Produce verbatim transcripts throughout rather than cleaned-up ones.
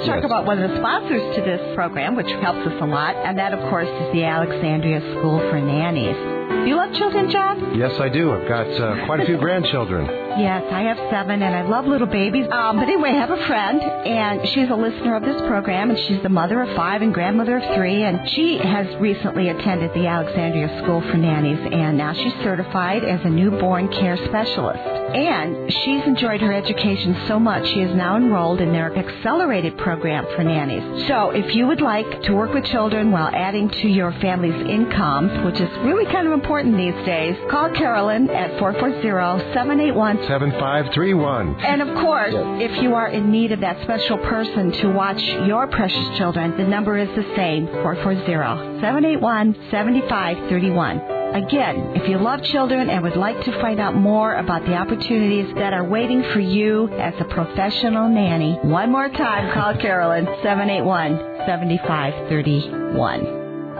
let's talk Yes. about one of the sponsors to this program, which helps us a lot, and that, of course, is the Alexandria School for Nannies. Do you love children, John? Yes, I do. I've got uh, quite a few grandchildren. Yes, I have seven, and I love little babies. Um, but anyway, I have a friend, and she's a listener of this program, and she's the mother of five and grandmother of three, and she has recently attended the Alexandria School for Nannies, and now she's certified as a newborn care specialist. And she's enjoyed her education so much, she is now enrolled in their accelerated program for nannies. So if you would like to work with children while adding to your family's income, which is really kind of important these days, call Carolyn at four four zero, seven eight one, seven five three one. And of course, Yes. if you are in need of that special person to watch your precious children, the number is the same, four four zero, seven eight one, seven five three one. Again, if you love children and would like to find out more about the opportunities that are waiting for you as a professional nanny, one more time, call Carolyn, seven eight one, seven five three one.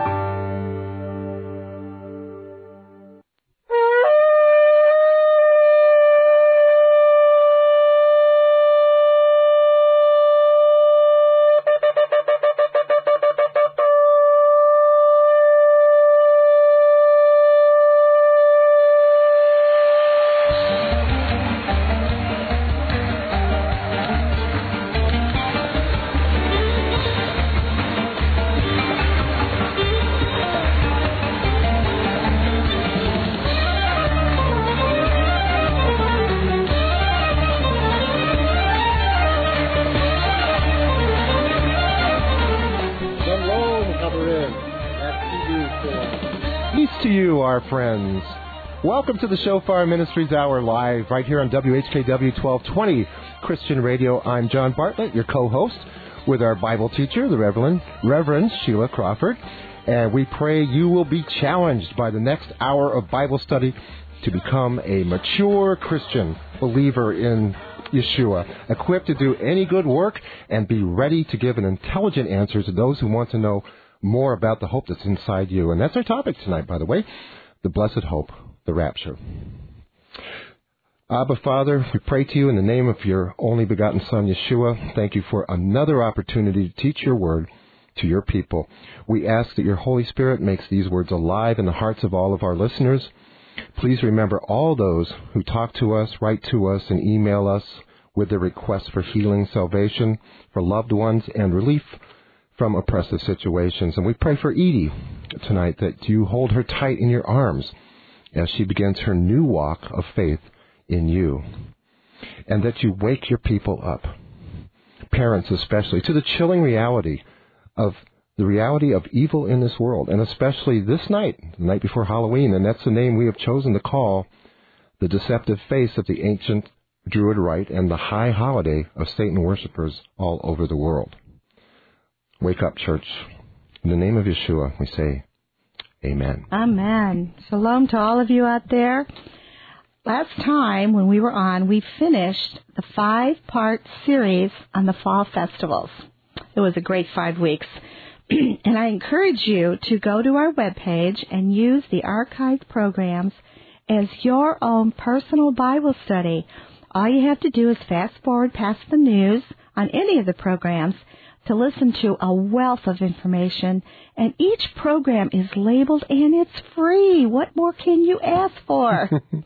Our friends. Welcome to the Shofar Ministries Hour live right here on W H K W twelve twenty Christian Radio. I'm John Bartlett, your co-host, with our Bible teacher, the Reverend, Reverend Sheila Crawford. And we pray you will be challenged by the next hour of Bible study to become a mature Christian believer in Yeshua, equipped to do any good work and be ready to give an intelligent answer to those who want to know more about the hope that's inside you. And that's our topic tonight, by the way. The blessed hope, the rapture. Abba, Father, we pray to you in the name of your only begotten Son, Yeshua. Thank you for another opportunity to teach your word to your people. We ask that your Holy Spirit makes these words alive in the hearts of all of our listeners. Please remember all those who talk to us, write to us, and email us with their requests for healing, salvation, for loved ones, and relief from oppressive situations. And we pray for Edie tonight, that you hold her tight in your arms as she begins her new walk of faith in you, and that you wake your people up, parents especially, to the chilling reality of the reality of evil in this world, and especially this night, the night before Halloween, and that's the name we have chosen to call the deceptive face of the ancient Druid rite and the high holiday of Satan worshippers all over the world. Wake up, church. In the name of Yeshua, we say, amen. Amen. Shalom to all of you out there. Last time when we were on, we finished the five-part series on the fall festivals. It was a great five weeks. And I encourage you to go to our webpage and use the archived programs as your own personal Bible study. All you have to do is fast forward past the news on any of the programs to listen to a wealth of information, and each program is labeled and it's free. What more can you ask for?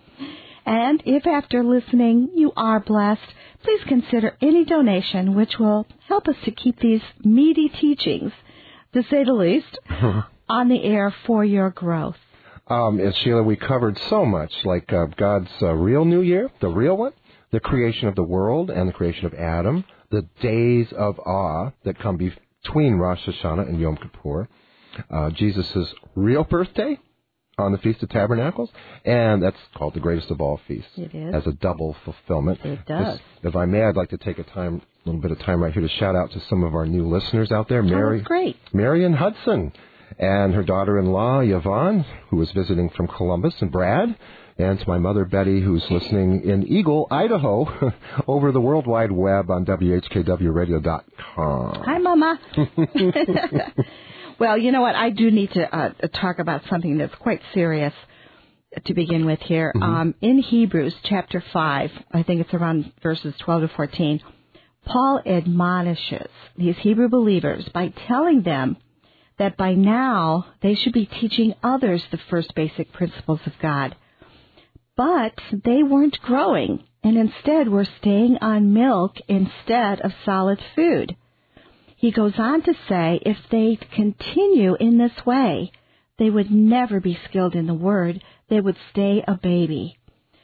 And if after listening you are blessed, please consider any donation which will help us to keep these meaty teachings, to say the least, on the air for your growth. Um, and Sheila, we covered so much, like uh, God's uh, real New Year, the real one, the creation of the world and the creation of Adam, the days of awe that come between Rosh Hashanah and Yom Kippur, uh, Jesus' real birthday on the Feast of Tabernacles, and that's called the greatest of all feasts. It is. As a double fulfillment. It does. This, if I may, I'd like to take a time, a little bit of time right here to shout out to some of our new listeners out there. Mary, oh, that's great. Marion Hudson and her daughter-in-law, Yvonne, who is visiting from Columbus, and Brad, and to my mother, Betty, who's listening in Eagle, Idaho, over the World Wide Web on W H K W radio dot com. Hi, Mama. Well, you know what? I do need to uh, talk about something that's quite serious to begin with here. Mm-hmm. Um, in Hebrews chapter five, I think it's around verses twelve to fourteen, Paul admonishes these Hebrew believers by telling them that by now they should be teaching others the first basic principles of God. But they weren't growing, and instead were staying on milk instead of solid food. He goes on to say if they continue in this way, they would never be skilled in the Word. They would stay a baby.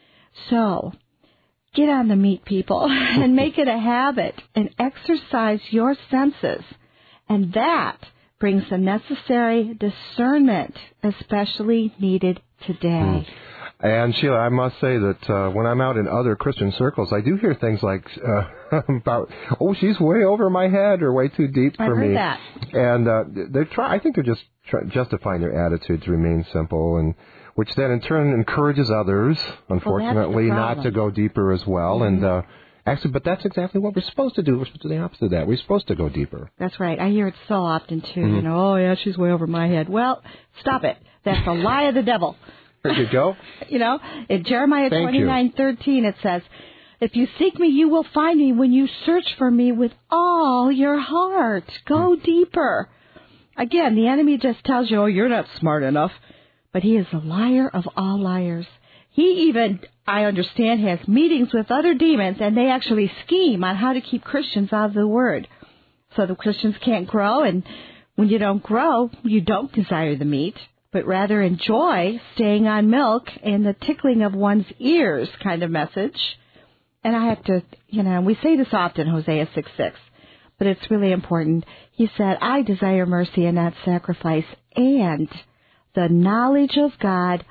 So, get on the meat, people, and make it a habit and exercise your senses. And that brings the necessary discernment, especially needed today. Mm. And Sheila, I must say that uh, when I'm out in other Christian circles, I do hear things like uh, about, oh, she's way over my head or way too deep for I've heard me. that. And uh, they're try- I think they're just try- justifying their attitude to remain simple, and which then in turn encourages others, unfortunately, well, not to go deeper as well. Mm-hmm. And uh, actually, but that's exactly what we're supposed to do. We're supposed to do the opposite of that. We're supposed to go deeper. That's right. I hear it so often too. Mm-hmm. You know, oh yeah, she's way over my head. Well, stop it. That's a lie of the devil. There you go. You know, in Jeremiah Thank twenty-nine thirteen, it says, if you seek me, you will find me when you search for me with all your heart. Go mm. deeper. Again, the enemy just tells you, oh, you're not smart enough. But he is the liar of all liars. He even, I understand, has meetings with other demons, and they actually scheme on how to keep Christians out of the Word. So the Christians can't grow, and when you don't grow, you don't desire the meat, but rather enjoy staying on milk and the tickling of one's ears kind of message. And I have to, you know, we say this often, Hosea six six, but it's really important. He said, I desire mercy and not sacrifice, and the knowledge of God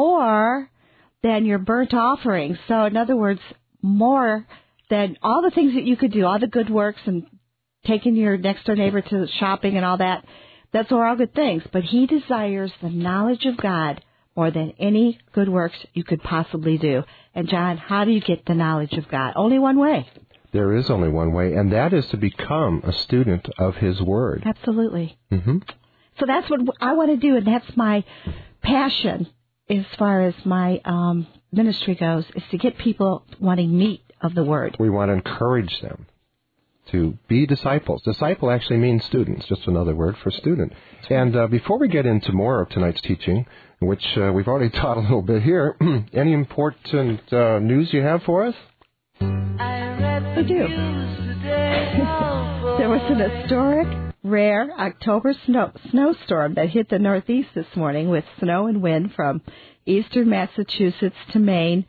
more than your burnt offerings. So in other words, more than all the things that you could do, all the good works and taking your next door neighbor to shopping and all that. That's all good things. But he desires the knowledge of God more than any good works you could possibly do. And John, how do you get the knowledge of God? Only one way. There is only one way, and that is to become a student of His Word. Absolutely. Mm-hmm. So that's what I want to do, and that's my passion as far as my um, ministry goes, is to get people wanting meat of the Word. We want to encourage them to be disciples. Disciple actually means students, just another word for student. And uh, before we get into more of tonight's teaching, which uh, we've already taught a little bit here, any important uh, news you have for us? I do. There was an historic, rare October snow, snowstorm that hit the Northeast this morning with snow and wind from eastern Massachusetts to Maine.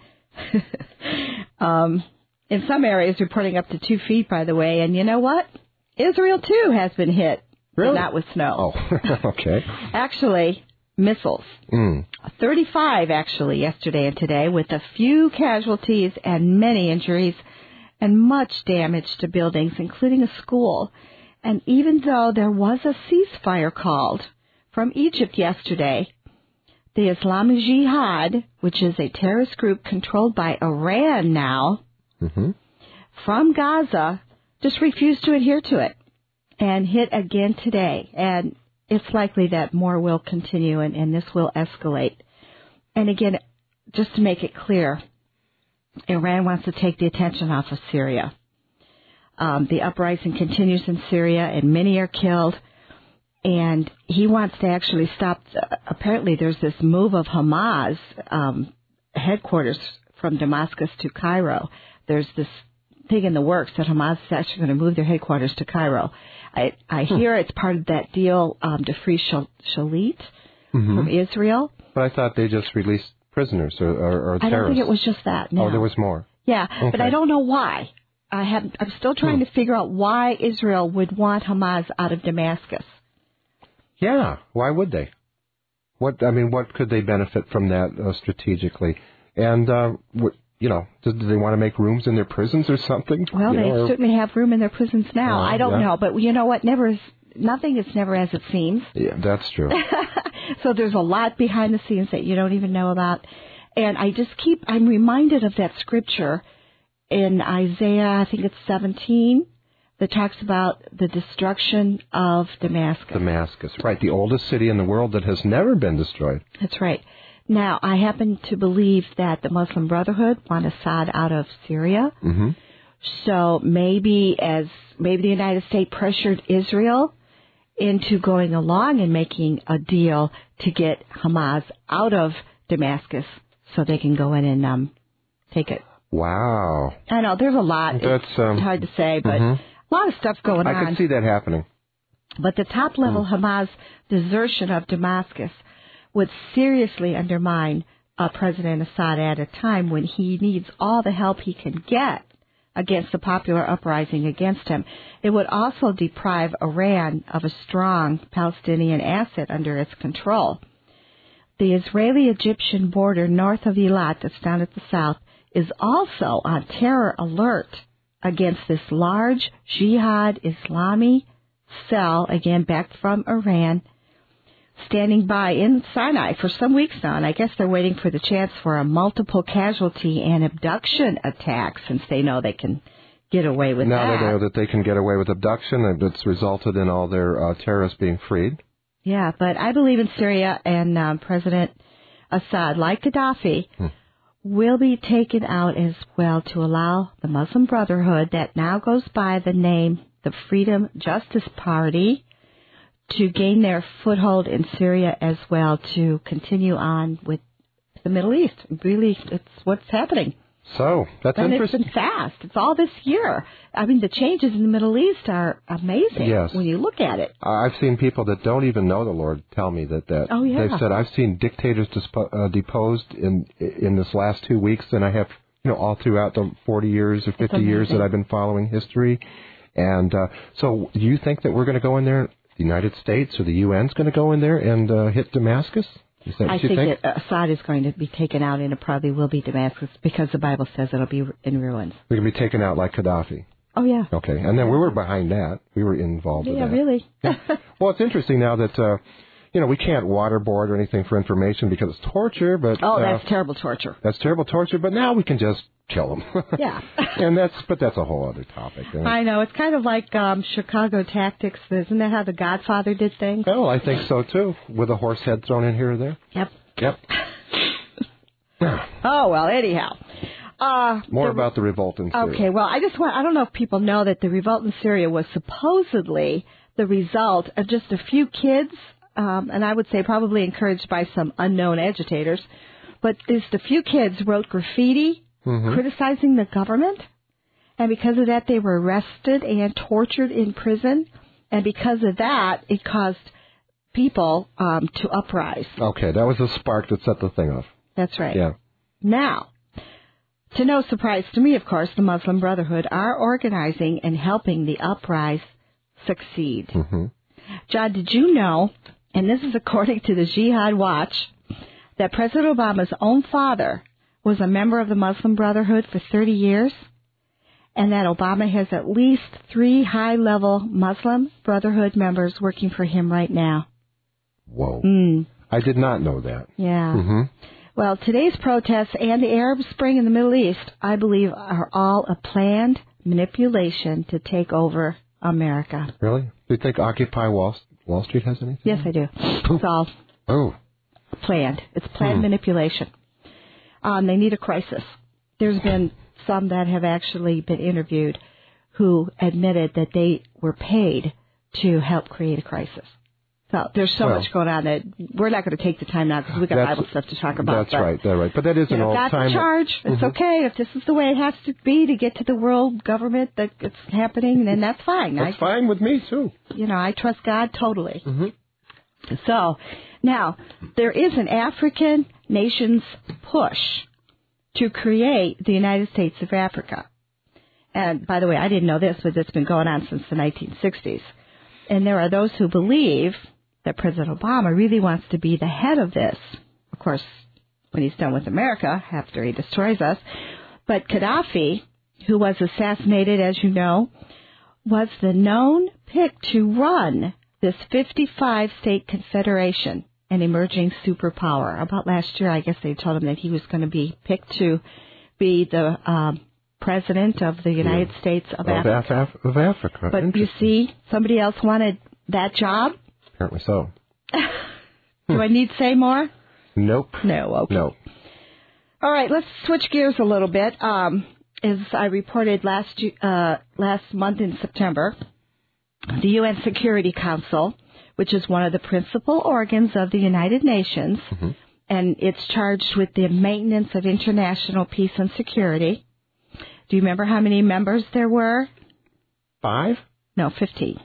um In some areas, reporting up to two feet, by the way. And you know what? Israel, too, has been hit. Really? But not with snow. Oh, okay. Actually, missiles. Mm. thirty-five, actually, yesterday and today, with a few casualties and many injuries and much damage to buildings, including a school. And even though there was a ceasefire called from Egypt yesterday, the Islamic Jihad, which is a terrorist group controlled by Iran now, Mm-hmm. from Gaza, just refused to adhere to it and hit again today. And it's likely that more will continue and, and this will escalate. And again, just to make it clear, Iran wants to take the attention off of Syria. Um, the uprising continues in Syria and many are killed. And he wants to actually stop. Uh, apparently there's this move of Hamas um, headquarters from Damascus to Cairo. There's this thing in the works that Hamas is actually going to move their headquarters to Cairo. I, I hmm. hear it's part of that deal um, to free Shal- Shalit mm-hmm. from Israel. But I thought they just released prisoners or, or, or terrorists. I don't think it was just that. No. Oh, there was more. Yeah, okay. But I don't know why. I have. I'm still trying hmm. to figure out why Israel would want Hamas out of Damascus. Yeah, why would they? What I mean, what could they benefit from that uh, strategically? And uh, what? You know, do, do they want to make rooms in their prisons or something? Well, you they know, or, certainly have room in their prisons now. Uh, I don't yeah. know, but you know what? Never is, nothing is never as it seems. Yeah, that's true. So there's a lot behind the scenes that you don't even know about. And I just keep, I'm reminded of that scripture in Isaiah, I think it's seventeen, that talks about the destruction of Damascus. Damascus, right, the oldest city in the world that has never been destroyed. That's right. Now, I happen to believe that the Muslim Brotherhood want Assad out of Syria. Mm-hmm. So maybe as maybe the United States pressured Israel into going along and making a deal to get Hamas out of Damascus so they can go in and um, take it. Wow. I know, there's a lot. That's it's um, hard to say, but mm-hmm. a lot of stuff going I on. I can see that happening. But the top-level mm. Hamas desertion of Damascus would seriously undermine uh, President Assad at a time when he needs all the help he can get against the popular uprising against him. It would also deprive Iran of a strong Palestinian asset under its control. The Israeli-Egyptian border north of Eilat, that's down at the south, is also on terror alert against this large Jihad Islami cell, again backed from Iran, standing by in Sinai for some weeks now, and I guess they're waiting for the chance for a multiple casualty and abduction attack since they know they can get away with now that. Now they know that they can get away with abduction, and it's resulted in all their uh, terrorists being freed. Yeah, but I believe in Syria, and um, President Assad, like Gaddafi, hmm. will be taken out as well to allow the Muslim Brotherhood that now goes by the name the Freedom Justice Party to gain their foothold in Syria as well, to continue on with the Middle East. Really, it's what's happening. So, that's and interesting. And it's been fast. It's all this year. I mean, the changes in the Middle East are amazing yes. when you look at it. I've seen people that don't even know the Lord tell me that. that oh, yeah. They've said, I've seen dictators dispo- uh, deposed in in this last two weeks, and I have, you know, all throughout the forty years or fifty years that I've been following history. And uh, so do you think that we're going to go in there, the United States or the U N's going to go in there and uh, hit Damascus? Is that what I you think, think that Assad is going to be taken out, and it probably will be Damascus because the Bible says it'll be in ruins. They're going to be taken out like Gaddafi. Oh, yeah. Okay, and then we were behind that. We were involved yeah, with that. Really? Yeah, really. Well, it's interesting now that, uh, you know, we can't waterboard or anything for information because it's torture. But Oh, uh, that's terrible torture. That's terrible torture, but now we can just kill them. Yeah. and that's But that's a whole other topic. You know? I know. It's kind of like um, Chicago tactics. Isn't that how The Godfather did things? Oh, I think so, too, with a horse head thrown in here or there. Yep. Yep. Oh, well, anyhow. Uh, More the, about the revolt in Syria. Okay, well, I just want, I don't know if people know that the revolt in Syria was supposedly the result of just a few kids, um, and I would say probably encouraged by some unknown agitators, but just a few kids wrote graffiti mm-hmm. criticizing the government, and because of that they were arrested and tortured in prison, and because of that it caused people um, to uprise. Okay, that was the spark that set the thing off. That's right. Yeah. Now, to no surprise to me, of course, the Muslim Brotherhood are organizing and helping the uprise succeed. Mm-hmm. John, did you know, and this is according to the Jihad Watch, that President Obama's own father was a member of the Muslim Brotherhood for thirty years, and that Obama has at least three high-level Muslim Brotherhood members working for him right now? Whoa. Mm. I did not know that. Yeah. Mm-hmm. Well, today's protests and the Arab Spring in the Middle East, I believe, are all a planned manipulation to take over America. Really? Do you think Occupy Wall, Wall Street has anything? Yes, I do. It's all oh. planned. It's planned hmm. manipulation. Um, they need a crisis. There's been some that have actually been interviewed who admitted that they were paid to help create a crisis. So there's so well, much going on that we're not going to take the time now because we've got Bible stuff to talk about. That's but, right, that's right. But that is you an know, old God's time. in charge. It's mm-hmm. okay if this is the way it has to be to get to the world government that it's happening, then that's fine. That's I, fine with me too. You know, I trust God totally. Mm-hmm. So now there is an African nation's push to create the United States of Africa. And by the way, I didn't know this, but it's been going on since the nineteen sixties. And there are those who believe that President Obama really wants to be the head of this. Of course, when he's done with America, after he destroys us. But Gaddafi, who was assassinated, as you know, was the known pick to run this fifty-five state confederation, an emerging superpower. About last year, I guess they told him that he was going to be picked to be the um, president of the United yeah. States of, of Africa. Af- of Africa. But you see, somebody else wanted that job. Apparently so. Do I need to say more? Nope. No, okay. No. All right, let's switch gears a little bit. Um, as I reported last uh, last month in September, the U N Security Council, which is one of the principal organs of the United Nations, mm-hmm. and it's charged with the maintenance of international peace and security. Do you remember how many members there were? Five? No, fifteen.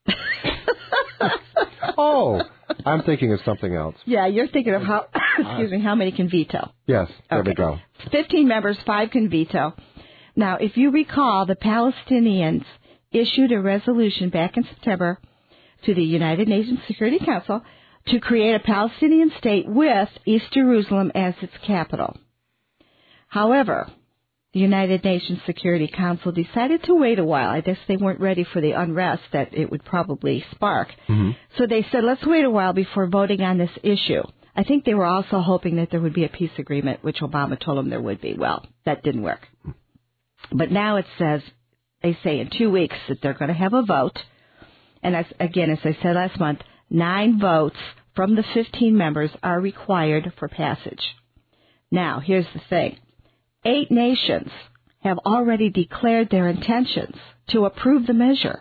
Oh, I'm thinking of something else. Yeah, you're thinking of how, excuse me, how many can veto. Yes, there okay. we go. fifteen members, five can veto. Now, if you recall, the Palestinians issued a resolution back in September to the United Nations Security Council to create a Palestinian state with East Jerusalem as its capital. However, the United Nations Security Council decided to wait a while. I guess they weren't ready for the unrest that it would probably spark. Mm-hmm. So they said, let's wait a while before voting on this issue. I think they were also hoping that there would be a peace agreement, which Obama told them there would be. Well, that didn't work. But now it says, they say in two weeks that they're going to have a vote. And as, again, as I said last month, nine votes from the fifteen members are required for passage. Now, here's the thing. Eight nations have already declared their intentions to approve the measure.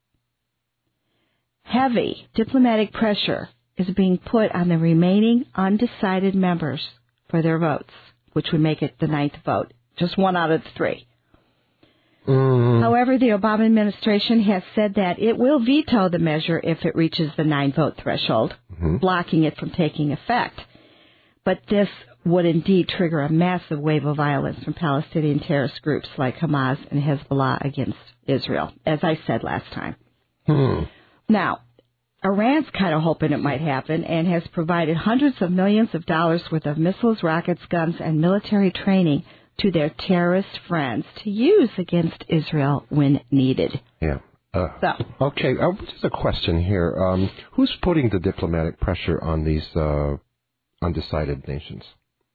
Heavy diplomatic pressure is being put on the remaining undecided members for their votes, which would make it the ninth vote, just one out of three. Mm. However, the Obama administration has said that it will veto the measure if it reaches the nine-vote threshold, mm-hmm. blocking it from taking effect. But this would indeed trigger a massive wave of violence from Palestinian terrorist groups like Hamas and Hezbollah against Israel, as I said last time. Hmm. Now, Iran's kind of hoping it might happen and has provided hundreds of millions of dollars worth of missiles, rockets, guns, and military training to their terrorist friends to use against Israel when needed. Yeah. Uh, so. Okay, uh, just a question here. Um, who's putting the diplomatic pressure on these uh, undecided nations?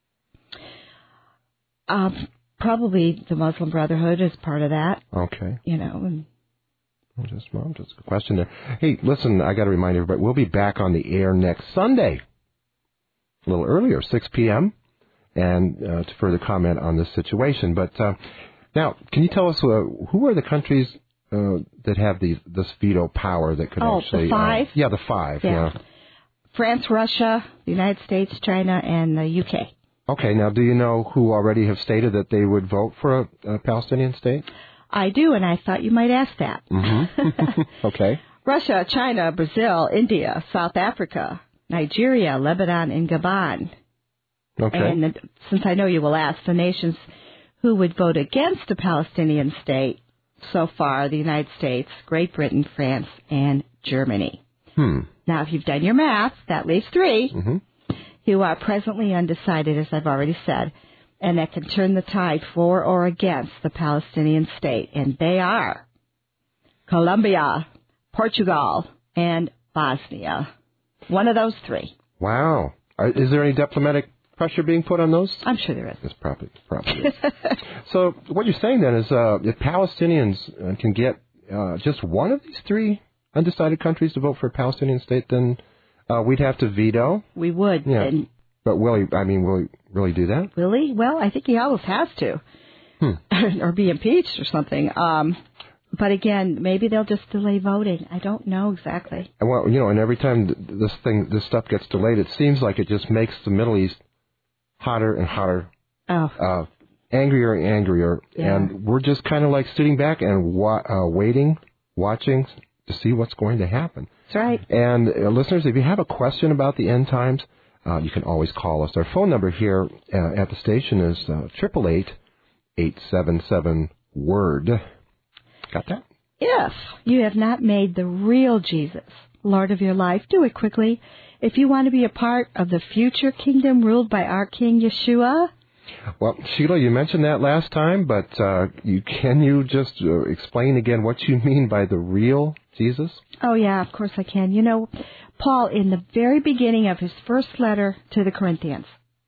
Um, probably the Muslim Brotherhood is part of that. Okay. You know. And just, well, just a question there. Hey, listen, I got to remind everybody, we'll be back on the air next Sunday, a little earlier, six p.m., and uh, to further comment on this situation. But uh, now, can you tell us uh, who are the countries uh, that have these, this veto power that could oh, actually... the five? Uh, yeah, the five, yeah. yeah. France, Russia, the United States, China, and the U K. Okay, now do you know who already have stated that they would vote for a, a Palestinian state? I do, and I thought you might ask that. Mm-hmm. Okay. Russia, China, Brazil, India, South Africa, Nigeria, Lebanon, and Gabon. Okay. And the, since I know you will ask, the nations who would vote against a Palestinian state so far, the United States, Great Britain, France, and Germany. Hmm. Now, if you've done your math, that leaves three mm-hmm. who are presently undecided, as I've already said, and that can turn the tide for or against the Palestinian state. And they are Colombia, Portugal, and Bosnia. One of those three. Wow. Are, is there any diplomatic pressure being put on those? I'm sure there is. It's probably, probably is. So what you're saying then is uh, if Palestinians uh, can get uh, just one of these three undecided countries to vote for a Palestinian state, then uh, we'd have to veto? We would. Yeah. And but will he, I mean, will he really do that? Will he? Well, I think he always has to. Hmm. Or be impeached or something. Um, but again, maybe they'll just delay voting. I don't know exactly. And well, you know, and every time this thing, this stuff gets delayed, it seems like it just makes the Middle East hotter and hotter, oh. uh, angrier and angrier. Yeah. And we're just kind of like sitting back and wa- uh, waiting, watching to see what's going to happen. That's right. And uh, listeners, if you have a question about the end times, uh, you can always call us. Our phone number here uh, at the station is eight eight eight, eight seven seven, W O R D. Got that? If you have not made the real Jesus Lord of your life, do it quickly. If you want to be a part of the future kingdom ruled by our King Yeshua. Well, Sheila, you mentioned that last time, but uh, you can you just uh, explain again what you mean by the real Jesus? Oh, yeah, of course I can. You know, Paul, in the very beginning of his first letter to the Corinthians,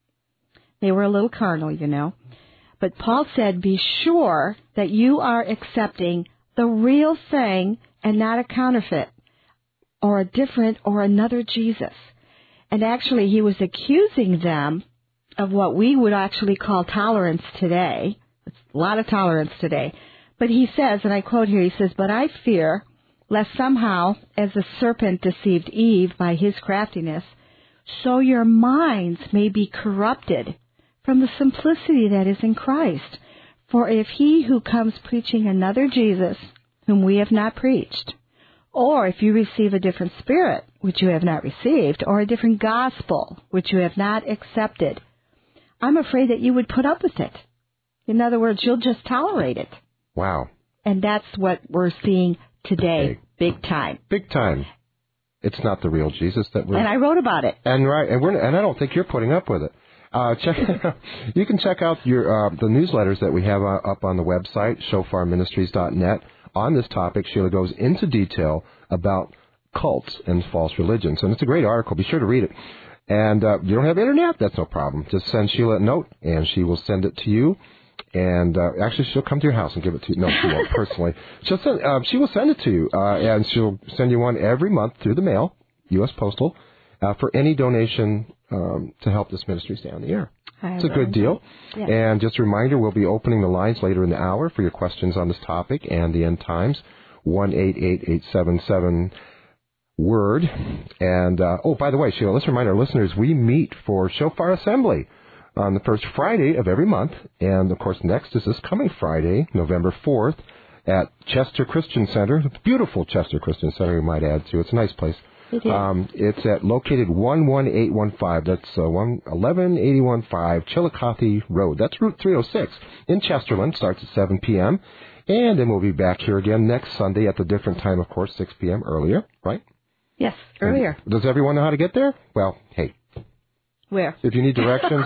they were a little carnal, you know, but Paul said, be sure that you are accepting the real thing and not a counterfeit or a different or another Jesus. And actually, he was accusing them of what we would actually call tolerance today. a lot of tolerance today. But he says, and I quote here, he says, "But I fear lest somehow, as the serpent deceived Eve by his craftiness, so your minds may be corrupted from the simplicity that is in Christ. For if he who comes preaching another Jesus, whom we have not preached, or if you receive a different spirit, which you have not received, or a different gospel, which you have not accepted, I'm afraid that you would put up with it. In other words, you'll just tolerate it." Wow. And that's what we're seeing today, Okay. big time. Big time. It's not the real Jesus that we're... And I wrote about it. And right, and, we're, and I don't think you're putting up with it. Uh, check. You can check out your uh, the newsletters that we have uh, up on the website, shofar ministries dot net. On this topic, Sheila goes into detail about cults and false religions. And it's a great article. Be sure to read it. And uh, you don't have internet? That's no problem. Just send Sheila a note, and she will send it to you. And uh, actually, she'll come to your house and give it to you. No, she won't personally. She'll send, uh, she will send it to you, uh, and she'll send you one every month through the mail, U S Postal, uh, for any donation um, to help this ministry stay on the air. I It's a good deal. Yeah. And just a reminder, we'll be opening the lines later in the hour for your questions on this topic and the end times, one eight eight eight seven seven word. And, uh, oh, by the way, Sheila, let's remind our listeners, we meet for Shofar Assembly on the first Friday of every month. And, of course, next is this coming Friday, November fourth, at Chester Christian Center. Beautiful Chester Christian Center, you might add, too. It's a nice place. It is. Um, it's at located one one eight one five. That's uh, one eleven eighty-one five Chillicothe Road. That's Route three oh six in Chesterland. Starts at seven p.m. And then we'll be back here again next Sunday at the different time, of course, six p.m. earlier, right? Yes, earlier. And does everyone know how to get there? Well, hey. Where? If you need directions,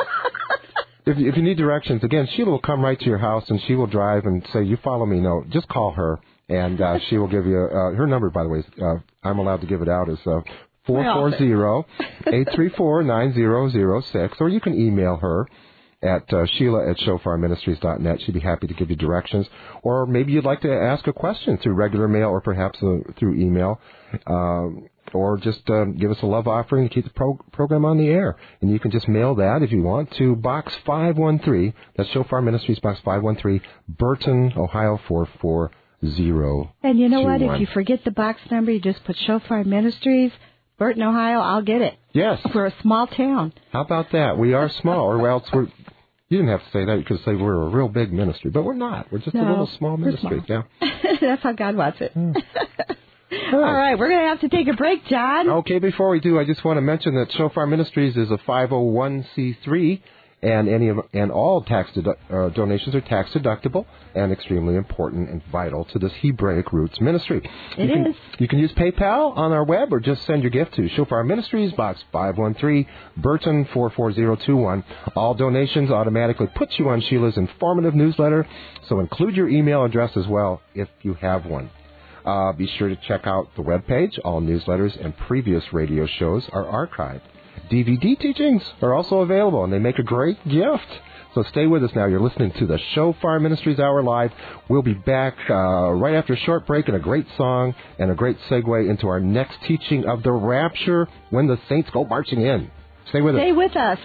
if, you, if you need directions, again, Sheila will come right to your house and she will drive and say, "You follow me." No, just call her. And uh, she will give you, uh, her number, by the way, is, uh, I'm allowed to give it out, is uh, four four zero, eight three four, nine zero zero six. Or you can email her at uh, Sheila at shofar ministries dot net. She'd be happy to give you directions. Or maybe you'd like to ask a question through regular mail or perhaps uh, through email. Um, or just uh, give us a love offering to keep the pro- program on the air. And you can just mail that, if you want, to Box five one three. That's Shofar Ministries, Box five one three, Burton, Ohio four four zero. And you know what? one. If you forget the box number, you just put Shofar Ministries, Burton, Ohio. I'll get it. Yes. We're a small town. How about that? We are small, or else we're... You didn't have to say that. You could say we're a real big ministry, but we're not. We're just No, a little small we're ministry. small. Yeah. That's how God wants it. Mm. All right, we're going to have to take a break, John. Okay, before we do, I just want to mention that Shofar Ministries is a five oh one c three, and any of, and all tax dedu- uh, donations are tax deductible and extremely important and vital to this Hebraic Roots ministry. It you can, is. You can use PayPal on our web, or just send your gift to Shofar Ministries, Box five one three, Burton four four zero two one. All donations automatically put you on Sheila's informative newsletter, so include your email address as well if you have one. Uh, be sure to check out the webpage. All newsletters and previous radio shows are archived. D V D teachings are also available, and they make a great gift. So stay with us now. You're listening to the Shofar Ministries Hour Live. We'll be back uh, right after a short break and a great song and a great segue into our next teaching of the rapture when the saints go marching in. Stay with Stay us. with us.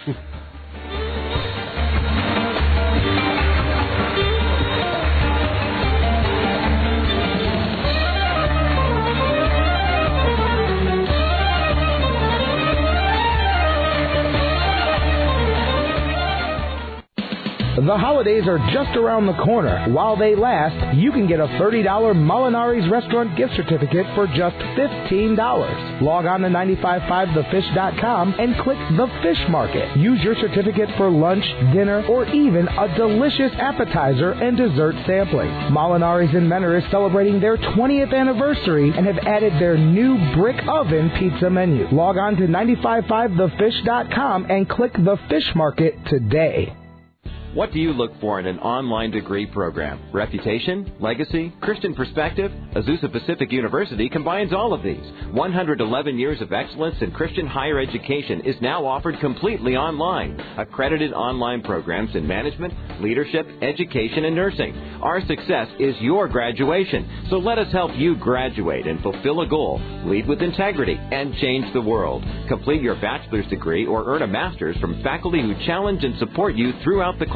The holidays are just around the corner. While they last, you can get a thirty dollars Molinari's Restaurant gift certificate for just fifteen dollars. Log on to nine five five the fish dot com and click The Fish Market. Use your certificate for lunch, dinner, or even a delicious appetizer and dessert sampling. Molinari's in Menor is celebrating their twentieth anniversary and have added their new brick oven pizza menu. Log on to nine five five the fish dot com and click The Fish Market today. What do you look for in an online degree program? Reputation, legacy, Christian perspective? Azusa Pacific University combines all of these. one hundred eleven years of excellence in Christian higher education is now offered completely online. Accredited online programs in management, leadership, education, and nursing. Our success is your graduation. So let us help you graduate and fulfill a goal, lead with integrity, and change the world. Complete your bachelor's degree or earn a master's from faculty who challenge and support you throughout the class.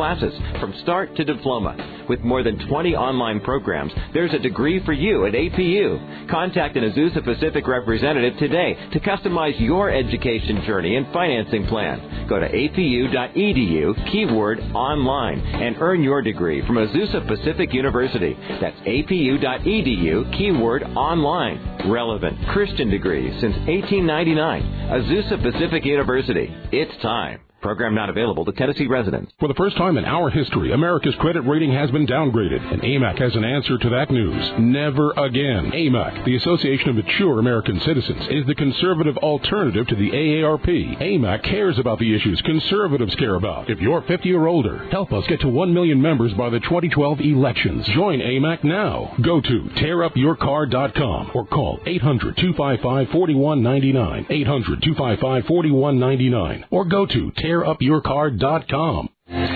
classes from start to diploma. With more than twenty online programs, there's a degree for you at A P U. Contact an Azusa Pacific representative today to customize your education journey and financing plan. Go to A P U dot E D U, keyword online, and earn your degree from Azusa Pacific University. That's A P U dot E D U, keyword online. Relevant Christian degrees since eighteen ninety-nine. Azusa Pacific University. It's time. Program not available to Tennessee residents. For the first time in our history, America's credit rating has been downgraded, and A M A C has an answer to that news. Never again. A M A C, the Association of Mature American Citizens, is the conservative alternative to the A A R P. A M A C cares about the issues conservatives care about. If you're fifty or older, help us get to one million members by the twenty twelve elections. Join A M A C now. Go to tear up your car dot com or call eight hundred, two five five, four one nine nine, eight hundred, two five five, four one nine nine, or go to tear up your car dot com.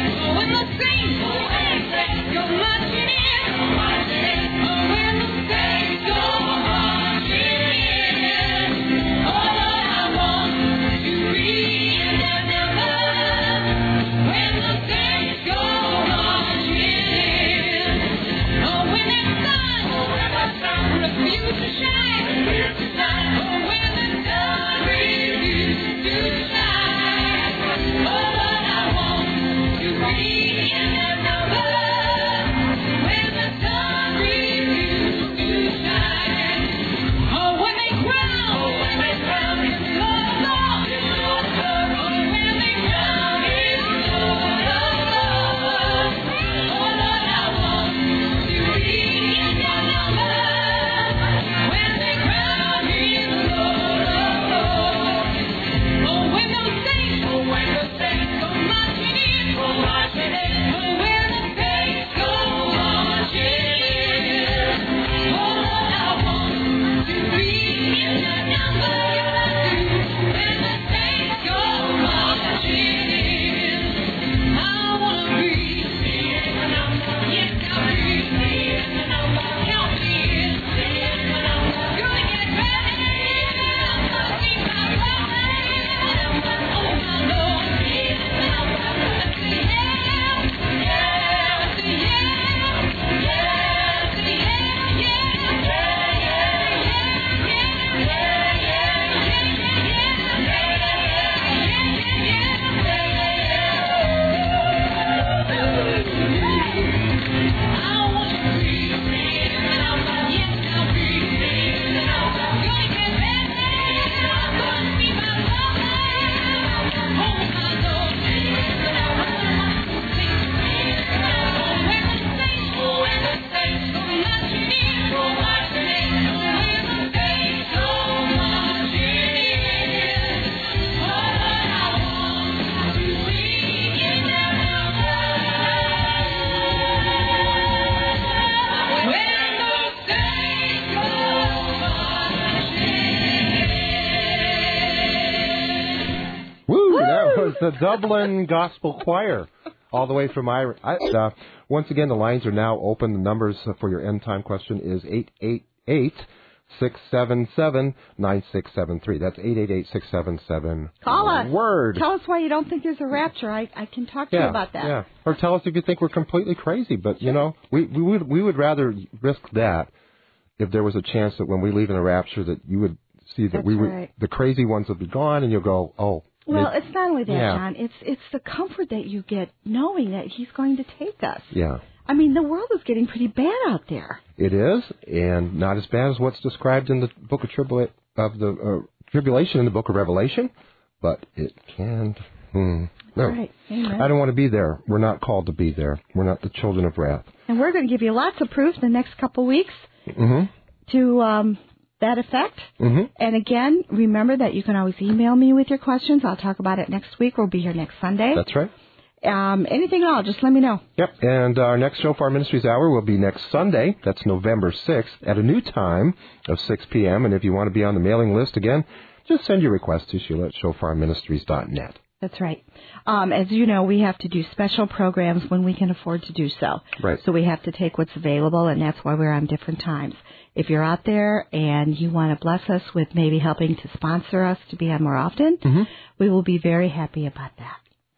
The Dublin Gospel Choir, all the way from Ira. I, uh, once again, the lines are now open. The numbers for your end time question is eight eight eight, six seven seven, nine six seven three. That's eight eight eight, six seven seven. Call us. Word. Tell us why you don't think there's a rapture. I, I can talk to yeah, you about that. Yeah. Or tell us if you think we're completely crazy. But, you know, we, we would we would rather risk that if there was a chance that when we leave in a rapture that you would see that That's we would, right. the crazy ones would be gone and you'll go, oh. Well, it's not only that, yeah. John. It's it's the comfort that you get knowing that he's going to take us. Yeah. I mean, the world is getting pretty bad out there. It is, and not as bad as what's described in the book of, tribula- of the uh, tribulation in the book of Revelation, but it can. Hmm, no, right. Amen. I don't want to be there. We're not called to be there. We're not the children of wrath. And we're going to give you lots of proof in the next couple weeks mm-hmm. to um, that effect. Mm-hmm. And again, remember that you can always email me with your questions. I'll talk about it next week. We'll be here next Sunday. That's right. Um, anything at all, just let me know. Yep. And our next Shofar Ministries Hour will be next Sunday. That's November sixth at a new time of six p.m. And if you want to be on the mailing list again, just send your request to Sheila at shofar ministries dot net. That's right. Um, as you know, we have to do special programs when we can afford to do so. Right. So we have to take what's available, and that's why we're on different times. If you're out there and you want to bless us with maybe helping to sponsor us to be on more often, mm-hmm. we will be very happy about that.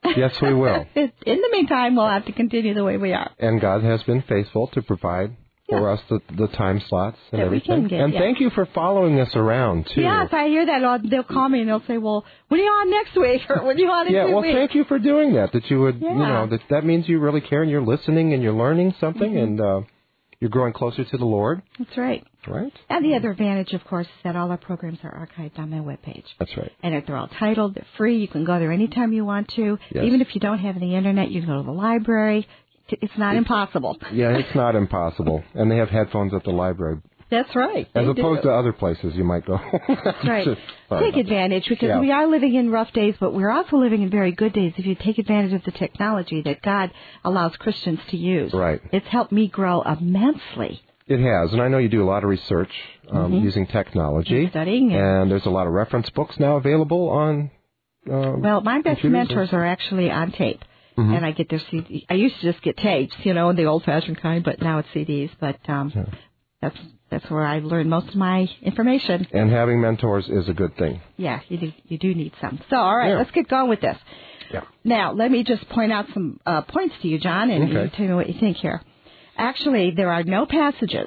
Yes, we will. In the meantime, we'll have to continue the way we are. And God has been faithful to provide for Yeah. us the, the time slots and That we everything. can get, and yeah. thank you for following us around, too. Yes, I hear that. Uh, They'll call me and they'll say, well, when are you on next week? Or when are you on in Yeah, two well, weeks? thank you for doing that, that you would, Yeah. you know, that, that means you really care and you're listening and you're learning something Mm-hmm. and uh, you're growing closer to the Lord, That's right. right? And the other advantage, of course, is that all our programs are archived on my webpage. That's right. And if they're all titled, they're free. You can go there anytime you want to. Yes. Even if you don't have the Internet, you can go to the library. It's not impossible. Yeah, it's not impossible. And they have headphones at the library, That's right. as They opposed do. to other places you might go. That's right. Sorry Take about advantage because Yeah. we are living in rough days, but we're also living in very good days if you take advantage of the technology that God allows Christians to use. Right. It's helped me grow immensely. It has, and I know you do a lot of research um, Mhm. using technology. And studying and- And there's a lot of reference books now available on um, Well, my best computers. mentors are actually on tape. Mhm. And I get their C D. I used to just get tapes, you know, the old-fashioned kind, but now it's C Ds. But um, Yeah. that's that's where I learned most of my information. And having mentors is a good thing. Yeah, you do, you do need some. So, all right, Yeah. let's get going with this. Yeah. Now, let me just point out some uh, points to you, John, and Okay. you tell me what you think here. Actually, there are no passages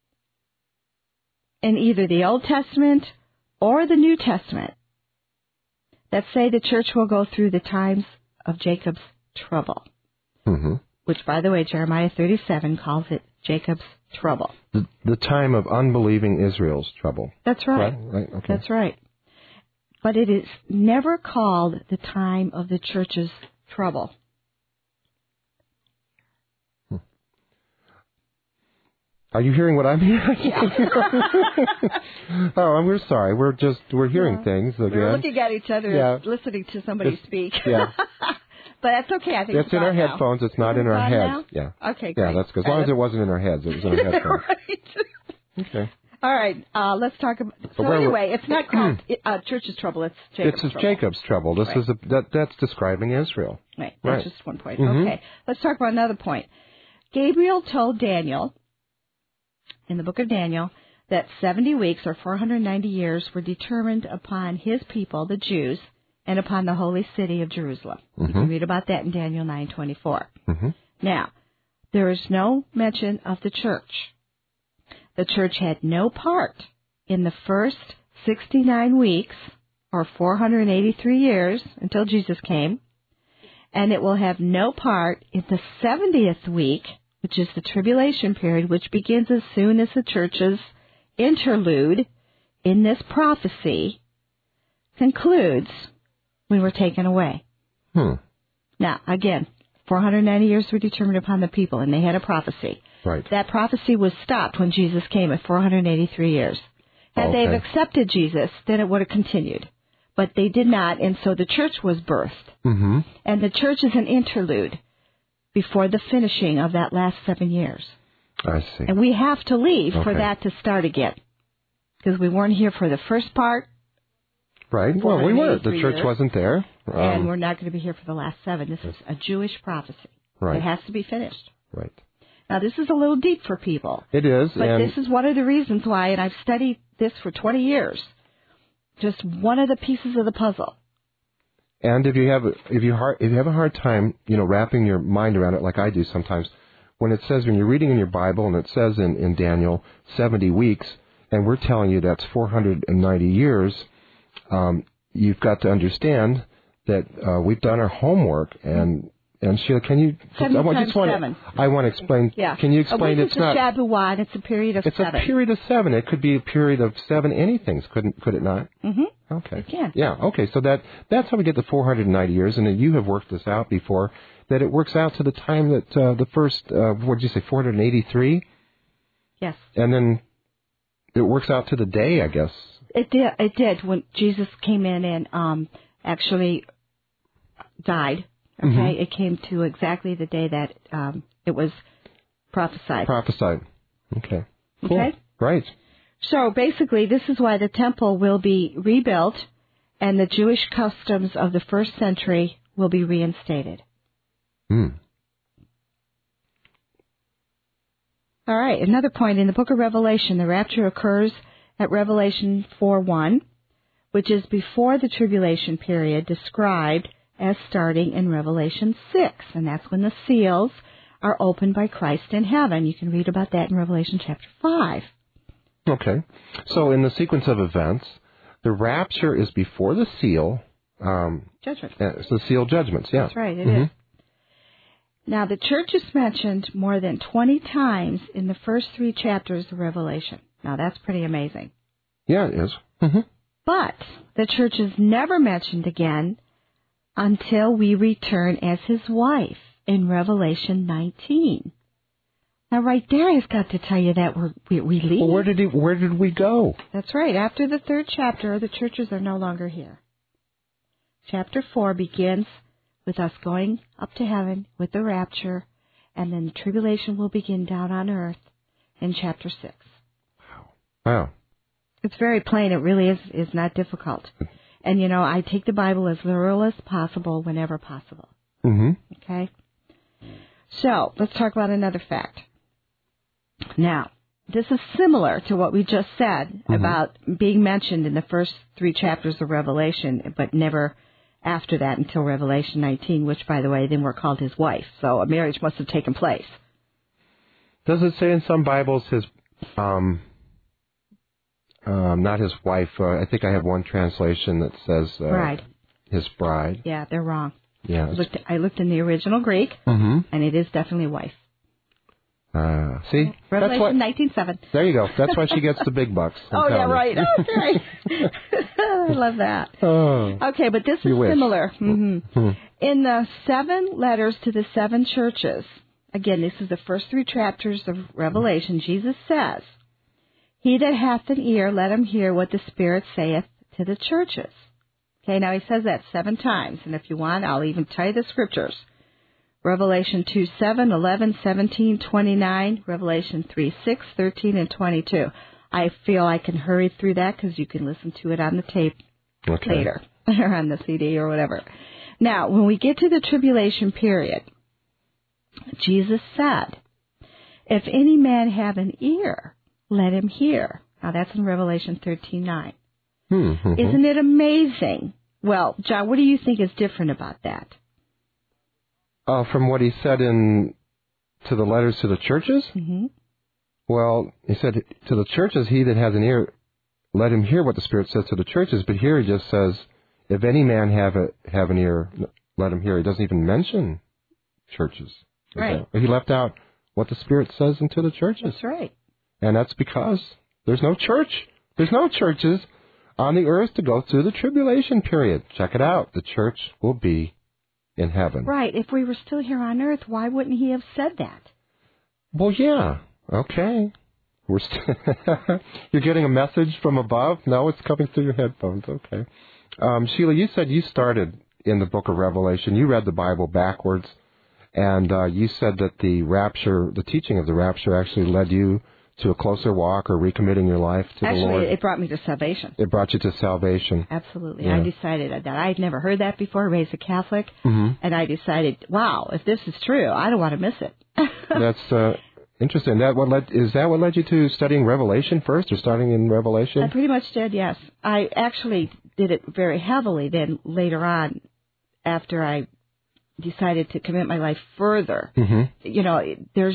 in either the Old Testament or the New Testament that say the church will go through the times of Jacob's trouble, hmm which, by the way, Jeremiah thirty-seven calls it Jacob's trouble. The, the time of unbelieving Israel's trouble. That's right. Right? Right. Okay. That's right. But it is never called the time of the church's trouble. Are you hearing what I'm hearing? oh, I'm, we're sorry. We're just we're hearing Yeah. things again. We're looking at each other, Yeah. listening to somebody It's- speak. yeah. But that's okay. I think It's it's in our on now. headphones. It's not Is in it our on heads. now? Yeah. Okay, great. Yeah, that's good. As All long right, as it wasn't in our heads, it was in our let's- headphones. right. Okay. All right. Uh, let's talk about. So where- anyway, it's not called uh, church's trouble. It's Jacob's It's just trouble. Jacob's trouble. This Right. is a that that's describing Israel. Right. That's Right. just one point. Mhm. Okay. Let's talk about another point. Gabriel told Daniel in the book of Daniel that seventy weeks or four hundred ninety years were determined upon his people, the Jews, and upon the holy city of Jerusalem. You can Mhm. read about that in Daniel nine twenty-four. Mm-hmm. Now, there is no mention of the church. The church had no part in the first sixty-nine weeks, or four hundred eighty-three years, until Jesus came, and it will have no part in the seventieth week, which is the tribulation period, which begins as soon as the church's interlude in this prophecy concludes when we're taken away. Hmm. Now, again, four hundred ninety years were determined upon the people, and they had a prophecy. Right. That prophecy was stopped when Jesus came at four hundred eighty-three years. Had they have Okay. accepted Jesus, then it would have continued. But they did not, and so the church was birthed. Mm-hmm. And the church is an interlude before the finishing of that last seven years. I see. And we have to leave for Okay. that to start again. Because we weren't here for the first part, Right. Well, we were. The eighty-three church years. wasn't there. Um, and we're not going to be here for the last seven. This is a Jewish prophecy. Right. It has to be finished. Right. Now, this is a little deep for people. It is. But and this is one of the reasons why, and I've studied this for twenty years, just one of the pieces of the puzzle. And if you have if you hard, if you have a hard time, you know, wrapping your mind around it, like I do sometimes, when it says when you're reading in your Bible and it says in, in Daniel seventy weeks, and we're telling you that's four hundred ninety years, um, you've got to understand that uh, we've done our homework. And and Sheila, can you? Seven I want, times just want seven. To, I want to explain. Yeah. Can you A explain? week It's is not. a Shabuah, and it's a period of It's seven. a period of seven. It could be a period of seven anythings, couldn't could it not? Mm-hmm. Okay. It can. Yeah. Okay. So that that's how we get the four hundred ninety years, and you have worked this out before. That it works out to the time that uh, the first uh, what did you say, four hundred eighty-three, Yes. and then it works out to the day, I guess. It did. It did when Jesus came in and um, actually died. Okay, Mhm. it came to exactly the day that um, it was prophesied. Prophesied. Okay. Cool. Okay. Right. So basically, this is why the temple will be rebuilt, and the Jewish customs of the first century will be reinstated. Hmm. All right. Another point in the book of Revelation, the rapture occurs at Revelation four one, which is before the tribulation period described as starting in Revelation six, and that's when the seals are opened by Christ in heaven. You can read about that in Revelation chapter five. Okay. So in the sequence of events, the rapture is before the seal. Um, Judgment. Uh, it's the seal judgments, yeah. That's right, it mm-hmm. is. Now, the church is mentioned more than twenty times in the first three chapters of Revelation. Now, that's pretty amazing. Yeah, it is. Mm-hmm. But the church is never mentioned again until we return as his wife in Revelation nineteen. Now, right there, I've got to tell you that we're, we, we leave. Well, where did he, where did we go? That's right. After the third chapter, the churches are no longer here. Chapter four begins with us going up to heaven with the rapture, and then the tribulation will begin down on earth in chapter six. Wow. It's very plain. It really is, is not difficult. And, you know, I take the Bible as literal as possible whenever possible. Mm-hmm. Okay? So, let's talk about another fact. Now, this is similar to what we just said mm-hmm. about being mentioned in the first three chapters of Revelation, but never after that until Revelation nineteen, which, by the way, then we're called his wife. So a marriage must have taken place. Does it say in some Bibles his, um, um, not his wife, uh, I think I have one translation that says uh, bride. His bride. Yeah, they're wrong. Yeah. I looked, I looked in the original Greek, mm-hmm. and it is definitely wife. Uh, see? Revelation nineteen seven. There you go. That's why she gets the big bucks. I'm oh, yeah, you. right. Okay. I love that. Oh, okay, but this is similar. Mm-hmm. Hmm. In the seven letters to the seven churches, again, this is the first three chapters of Revelation, Jesus says, "He that hath an ear, let him hear what the Spirit saith to the churches." Okay, now he says that seven times, and if you want, I'll even tell you the scriptures. Revelation two, seven, eleven, seventeen, twenty-nine, Revelation three, six, thirteen, and twenty-two. I feel I can hurry through that because you can listen to it on the tape okay. later or on the C D or whatever. Now, when we get to the tribulation period, Jesus said, "If any man have an ear, let him hear." Now, that's in Revelation thirteen, nine. Mm-hmm. Isn't it amazing? Well, John, what do you think is different about that? Uh, from what he said in to the letters to the churches? Mm-hmm. Well, he said to the churches, "He that has an ear, let him hear what the Spirit says to the churches." But here he just says, "If any man have a, have an ear, let him hear." He doesn't even mention churches. Right. He left out what the Spirit says into the churches. That's right. And that's because there's no church. There's no churches on the earth to go through the tribulation period. Check it out. The church will be in heaven. Right. If we were still here on earth, why wouldn't he have said that? Well, yeah. Okay. We're st- You're getting a message from above? No, it's coming through your headphones. Okay. Um, Sheila, you said you started in the book of Revelation. You read the Bible backwards, and uh, you said that the rapture, the teaching of the rapture actually led you to a closer walk or recommitting your life to Actually, the Lord. it brought me to salvation. It brought you to salvation. Absolutely. Yeah. I decided that. I had never heard that before, raised a Catholic, mm-hmm. and I decided, wow, if this is true, I don't want to miss it. That's uh, interesting. That what led, is that what led you to studying Revelation first, or starting in Revelation? I pretty much did, yes. I actually did it very heavily then later on after I decided to commit my life further. Mm-hmm. You know, there's...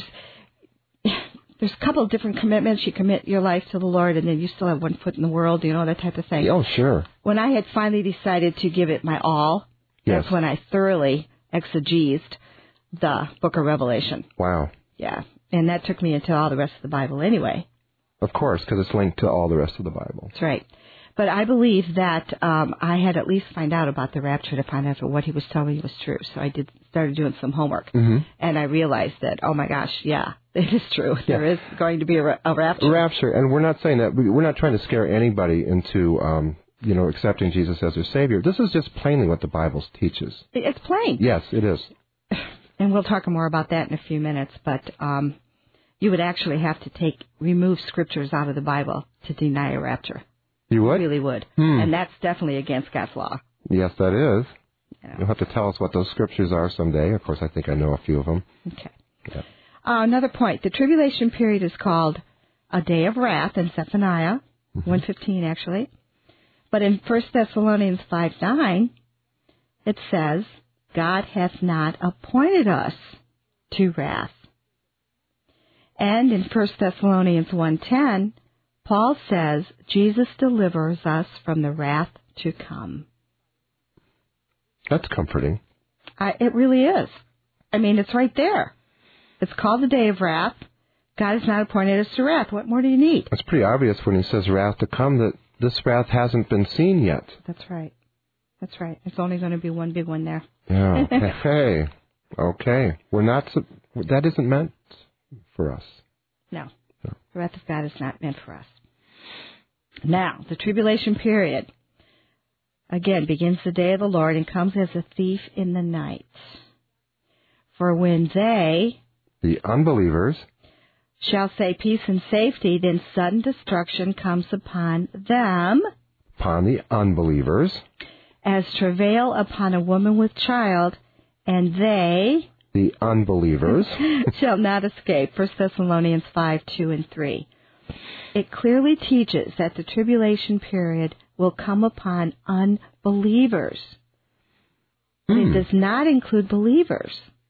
There's a couple of different commitments. You commit your life to the Lord, and then you still have one foot in the world, you know, that type of thing. Oh, sure. When I had finally decided to give it my all, yes. that's when I thoroughly exegesed the book of Revelation. Wow. Yeah, and that took me into all the rest of the Bible anyway. Of course, because it's linked to all the rest of the Bible. That's right. But I believe that um, I had at least find out about the rapture to find out if what he was telling me was true. So I did started doing some homework, mm-hmm. and I realized that, oh my gosh, yeah, it is true. Yeah. There is going to be a, ra- a rapture. Rapture, and we're not saying that. We're not trying to scare anybody into, um, you know, accepting Jesus as their Savior. This is just plainly what the Bible teaches. It's plain. Yes, it is. And we'll talk more about that in a few minutes. But um, you would actually have to take remove scriptures out of the Bible to deny a rapture. You would? You really would. Hmm. And that's definitely against God's law. Yes, that is. Yeah. You'll have to tell us what those scriptures are someday. Of course, I think I know a few of them. Okay. Yeah. Uh, another point. The tribulation period is called a day of wrath in Zephaniah, mm-hmm. one fifteen actually. But in First Thessalonians five nine, it says, God hath not appointed us to wrath. And in First Thessalonians one ten, Paul says, Jesus delivers us from the wrath to come. That's comforting. Uh, it really is. I mean, it's right there. It's called the day of wrath. God has not appointed us to wrath. What more do you need? It's pretty obvious when he says wrath to come that this wrath hasn't been seen yet. That's right. That's right. There's only going to be one big one there. Yeah. Hey. Okay. We're not. That isn't meant for us. No. no. The wrath of God is not meant for us. Now, the tribulation period, again, begins the day of the Lord and comes as a thief in the night. For when they, the unbelievers, shall say peace and safety, then sudden destruction comes upon them, upon the unbelievers, as travail upon a woman with child, and they, the unbelievers, shall not escape. First Thessalonians five, two and three. It clearly teaches that the tribulation period will come upon unbelievers. But hmm. it does not include believers.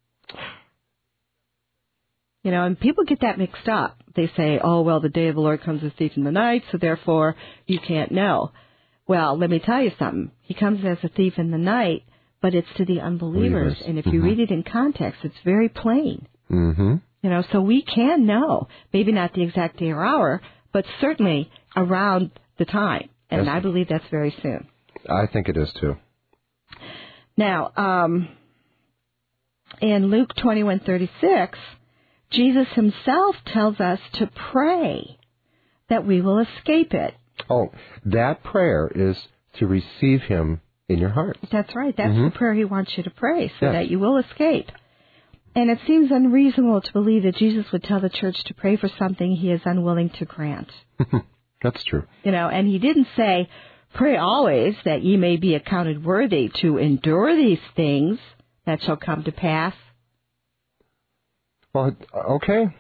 You know, and people get that mixed up. They say, oh, well, the day of the Lord comes as a thief in the night, so therefore you can't know. Well, let me tell you something. He comes as a thief in the night, but it's to the unbelievers. Believers. And if mm-hmm. you read it in context, it's very plain. Mm-hmm. You know, so we can know, maybe not the exact day or hour, but certainly around the time. And yes. I believe that's very soon. I think it is too. Now, um, in Luke twenty-one thirty-six, Jesus himself tells us to pray that we will escape it. Oh, that prayer is to receive him in your heart. That's right. That's mm-hmm. the prayer he wants you to pray so yes. that you will escape. And it seems unreasonable to believe that Jesus would tell the church to pray for something he is unwilling to grant. That's true. You know, and he didn't say, pray always that ye may be accounted worthy to endure these things that shall come to pass. Well, okay.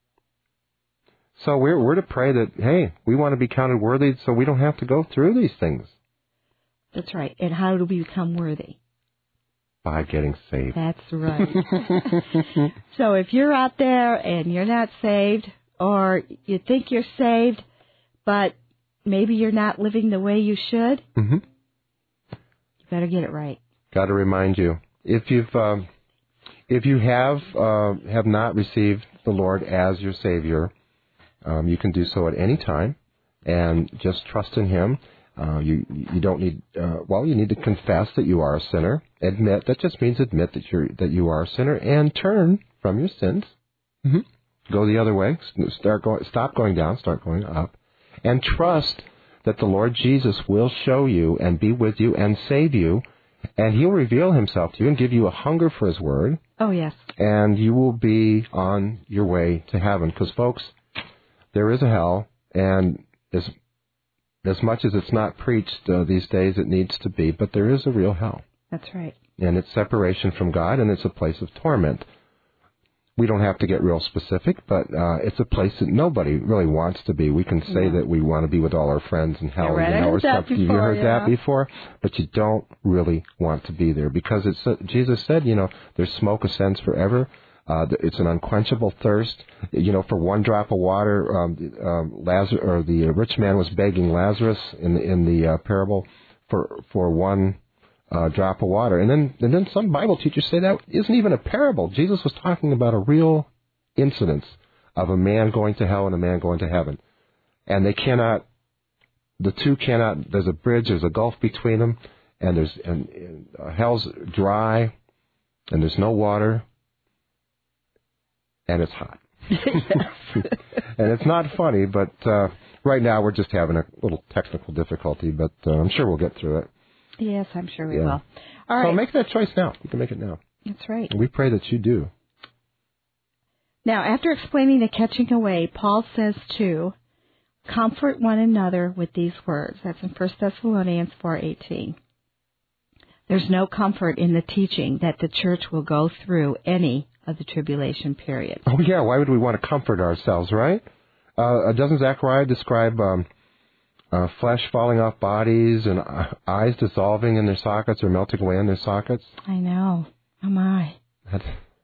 So we're we're to pray that, hey, we want to be counted worthy so we don't have to go through these things. That's right. And how do we become worthy? By getting saved. That's right. So if you're out there and you're not saved, or you think you're saved, but maybe you're not living the way you should, mm-hmm. you better get it right. Got to remind you, if you've um, if you have uh, have not received the Lord as your Savior, um, you can do so at any time, and just trust in Him. Uh, you you don't need uh, well you need to confess that you are a sinner. Admit that just means admit that you're that you are a sinner and turn from your sins. Mm-hmm. Go the other way. Start going. Stop going down. Start going up, and trust that the Lord Jesus will show you and be with you and save you, and He'll reveal Himself to you and give you a hunger for His Word. Oh yes. And you will be on your way to heaven. Because folks, there is a hell, and as As much as it's not preached uh, these days, it needs to be, but there is a real hell. That's right. And it's separation from God, and it's a place of torment. We don't have to get real specific, but uh, it's a place that nobody really wants to be. We can say yeah. that we want to be with all our friends in hell, right. you know, or something. Before, you heard yeah. that before, but you don't really want to be there because it's uh, Jesus said, you know, there's smoke ascends forever. Uh, it's an unquenchable thirst. You know, for one drop of water, um, um, Lazarus or the rich man was begging Lazarus in the in the uh, parable for for one uh, drop of water, and then and then some Bible teachers say that isn't even a parable. Jesus was talking about a real incidence of a man going to hell and a man going to heaven, and they cannot, the two cannot. There's a bridge, there's a gulf between them, and there's and, and uh, hell's dry, and there's no water. And it's hot. And it's not funny, but uh, right now we're just having a little technical difficulty, but uh, I'm sure we'll get through it. Yes, I'm sure we yeah. will. All right. So make that choice now. You can make it now. That's right. We pray that you do. Now, after explaining the catching away, Paul says to comfort one another with these words. That's in First Thessalonians four eighteen. There's no comfort in the teaching that the church will go through any of the tribulation period. Oh, yeah. Why would we want to comfort ourselves, right? Uh, doesn't Zechariah describe um, Uh, flesh falling off bodies and uh, eyes dissolving in their sockets or melting away in their sockets. I know. Oh, my. That's,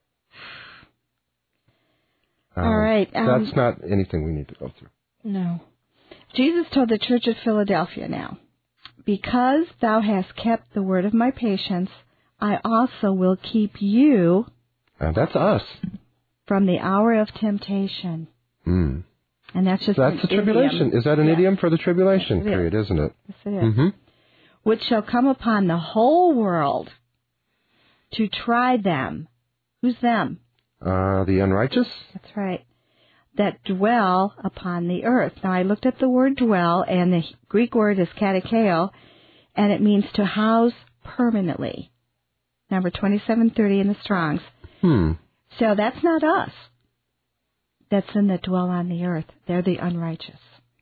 um, All right. Um, that's not anything we need to go through. No. Jesus told the church at Philadelphia now, because thou hast kept the word of my patience, I also will keep you Uh, that's us. from the hour of temptation. Mm. And that's just That's an the tribulation. idiom. Is that an Yeah. idiom for the tribulation Yes, it is. period, isn't it? Yes, it is. Mm-hmm. Which shall come upon the whole world to try them. Who's them? Uh, the unrighteous? That's right. That dwell upon the earth. Now, I looked at the word dwell, and the Greek word is katakeo, and it means to house permanently. Number twenty-seven thirty in the Strongs. Hmm. So that's not us. That's them that dwell on the earth. They're the unrighteous.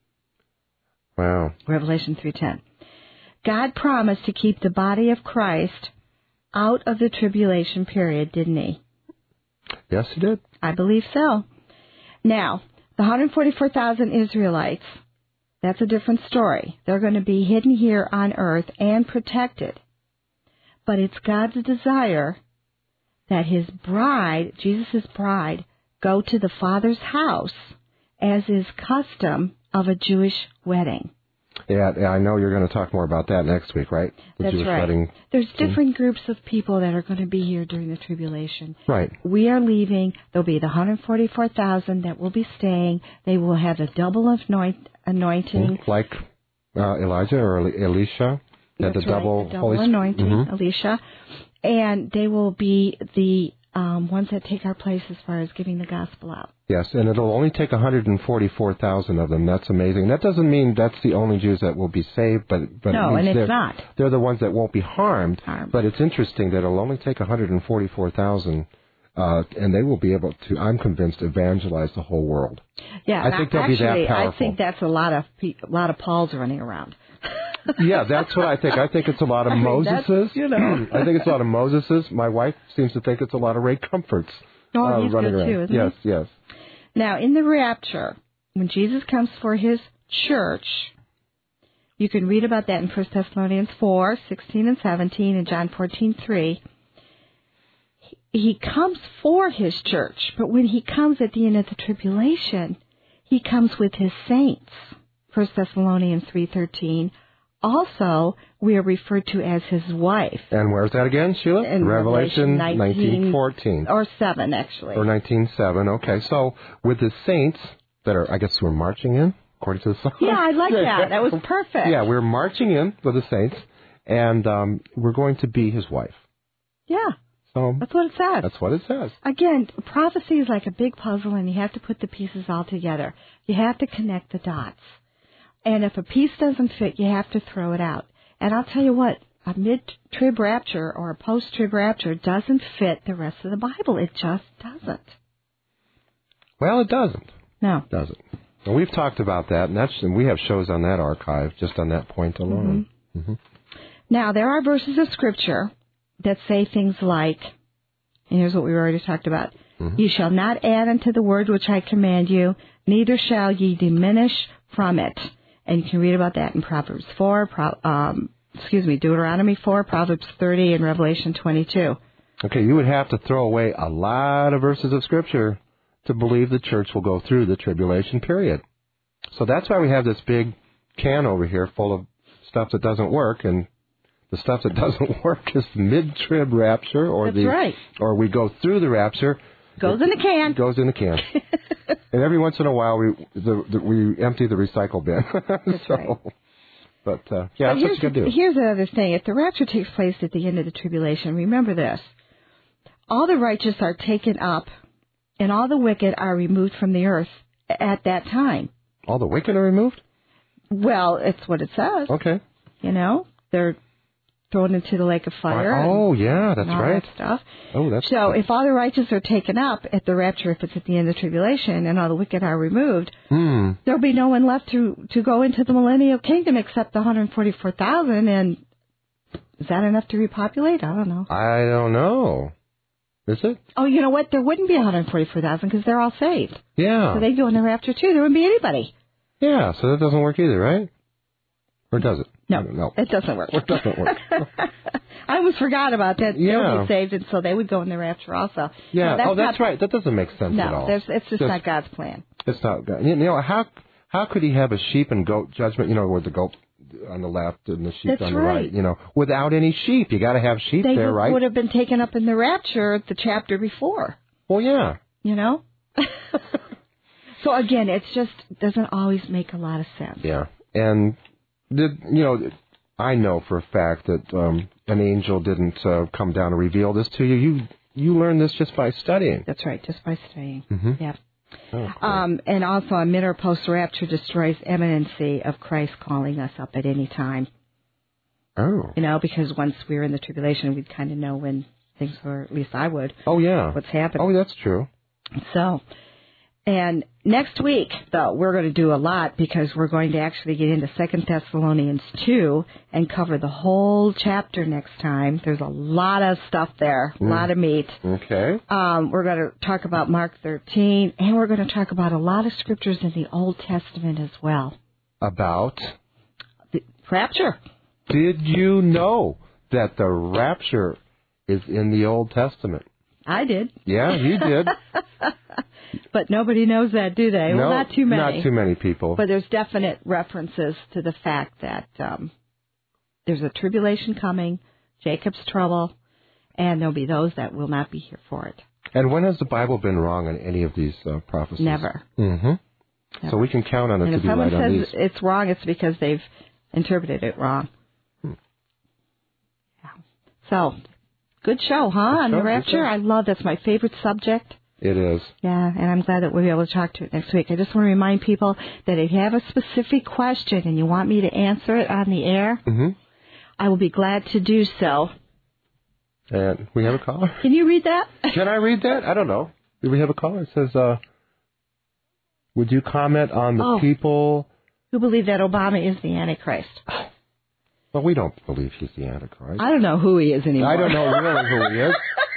Wow. Revelation three ten. God promised to keep the body of Christ out of the tribulation period, didn't he? Yes, he did. I believe so. Now, the one hundred forty-four thousand Israelites, that's a different story. They're going to be hidden here on earth and protected. But it's God's desire that his bride, Jesus' bride, go to the Father's house, as is custom of a Jewish wedding. Yeah, yeah, I know you're going to talk more about that next week, right? The That's Jewish right. wedding. There's different groups of people that are going to be here during the tribulation. Right. We are leaving. There'll be the one hundred forty-four thousand that will be staying. They will have a double anoint, anointing. Like uh, Elijah or Elisha. Had That's the right, double, the double Holy anointing, Mm-hmm. Elisha. And they will be the um, ones that take our place as far as giving the gospel out. Yes, and it'll only take one hundred forty-four thousand of them. That's amazing. That doesn't mean that's the only Jews that will be saved, but, but No, it means and they're, it's not. they're the ones that won't be harmed. Harmed. But it's interesting that it'll only take one hundred forty-four thousand, uh, and they will be able to, I'm convinced, evangelize the whole world. Yeah, I and think they'll actually, be that I powerful. think that's a lot of pe- a lot of Pauls running around. Yeah, that's what I think. I think it's a lot of I mean, that's, Moseses. you know. I think it's a lot of Moseses. My wife seems to think it's a lot of Ray Comforts. Oh, uh, he's running good around. too, isn't yes, he? yes. Now, in the rapture, when Jesus comes for his church, you can read about that in First Thessalonians four, sixteen and seventeen, and John fourteen, three. He comes for his church, but when he comes at the end of the tribulation, he comes with his saints. First Thessalonians three, thirteen. Also, we are referred to as his wife. And where's that again, Sheila? In Revelation Revelation nineteen fourteen. Or seven, actually. Or nineteen seven. Okay, so with the saints that are, I guess, we're marching in, according to the song. Yeah, I like that. That was perfect. Yeah, we're marching in with the saints, and um, we're going to be his wife. Yeah, So that's what it says. that's what it says. Again, prophecy is like a big puzzle, and you have to put the pieces all together. You have to connect the dots. And if a piece doesn't fit, you have to throw it out. And I'll tell you what, a mid-trib rapture or a post-trib rapture doesn't fit the rest of the Bible. It just doesn't. Well, it doesn't. No. Does it? And we've talked about that, and that's and we have shows on that archive just on that point alone. Mm-hmm. Mm-hmm. Now, there are verses of Scripture that say things like, and here's what we already talked about, mm-hmm. You shall not add unto the word which I command you, neither shall ye diminish from it. And you can read about that in Proverbs four, Pro, um, excuse me, Deuteronomy four, Proverbs thirty, and Revelation twenty-two. Okay, you would have to throw away a lot of verses of Scripture to believe the church will go through the tribulation period. So that's why we have this big can over here full of stuff that doesn't work, and the stuff that doesn't work is the mid-trib rapture, or That's the right. or we go through the rapture. Goes in the can. Goes in the can. And every once in a while, we the, the, we empty the recycle bin. That's so, right. But, uh, yeah, But that's here's, what you got to do. Here's another thing. If the rapture takes place at the end of the tribulation, remember this. All the righteous are taken up, and all the wicked are removed from the earth at that time. All the wicked are removed? Well, it's what it says. Okay. You know, they're thrown into the lake of fire. Oh, and, yeah, that's and all right. That stuff. Oh, that's so if all the righteous are taken up at the rapture, if it's at the end of the tribulation, and all the wicked are removed, hmm. there'll be no one left to, to go into the millennial kingdom except the one hundred forty-four thousand, and is that enough to repopulate? I don't know. I don't know. Is it? Oh, you know what? There wouldn't be one hundred forty-four thousand because they're all saved. Yeah. So they go in the rapture too. There wouldn't be anybody. Yeah, so that doesn't work either, right? Or does it? No, no. it doesn't work. It doesn't work. I almost forgot about that. Yeah. They'll be saved, and so they would go in the rapture also. Yeah. No, that's oh, that's not, right. That doesn't make sense no, at all. there's, it's just, just not God's plan. It's not God. You know, how how could he have a sheep and goat judgment, you know, with the goat on the left and the sheep That's on the right. right, you know, without any sheep? You got to have sheep They there, would, right? would have been taken up in the rapture the chapter before, Well, yeah. you know? So, again, it's just doesn't always make a lot of sense. Yeah. And, did you know, I know for a fact that um, an angel didn't uh, come down and reveal this to you. You you learned this just by studying. That's right, just by studying. Mm-hmm. Yeah. Oh, cool. Um, and also, a mid or post-rapture destroys eminency of Christ calling us up at any time. Oh. You know, because once we were in the tribulation, we'd kind of know when things were, at least I would, Oh, yeah. what's happening. Oh, that's true. So, and next week, though, we're going to do a lot because we're going to actually get into Second Thessalonians two and cover the whole chapter next time. There's a lot of stuff there, a Mm. lot of meat. Okay. Um, we're going to talk about Mark thirteen, and we're going to talk about a lot of scriptures in the Old Testament as well. About, The rapture. did you know that the rapture is in the Old Testament? I did. Yeah, you did. But nobody knows that, do they? No, well, not too many. Not too many people. But there's definite references to the fact that um, there's a tribulation coming, Jacob's trouble, and there'll be those that will not be here for it. And when has the Bible been wrong on any of these uh, prophecies? Never. Mm-hmm. So we can count on it And to if be someone right on says these. it's wrong, it's because they've interpreted it wrong. Hmm. Yeah. So, good show, huh, Good on show, the good rapture? show. I love that's my favorite subject. It is. Yeah, and I'm glad that we'll be able to talk to it next week. I just want to remind people that if you have a specific question and you want me to answer it on the air, Mm-hmm. I will be glad to do so. And we have a caller. Can you read that? Can I read that? I don't know. Do we have a caller? It says, uh, would you comment on the Oh. people? Who believe that Obama is the Antichrist? Well, we don't believe he's the Antichrist. I don't know who he is anymore. I don't know really who he is.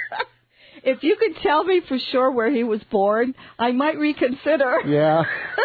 If you could tell me for sure where he was born, I might reconsider. Yeah.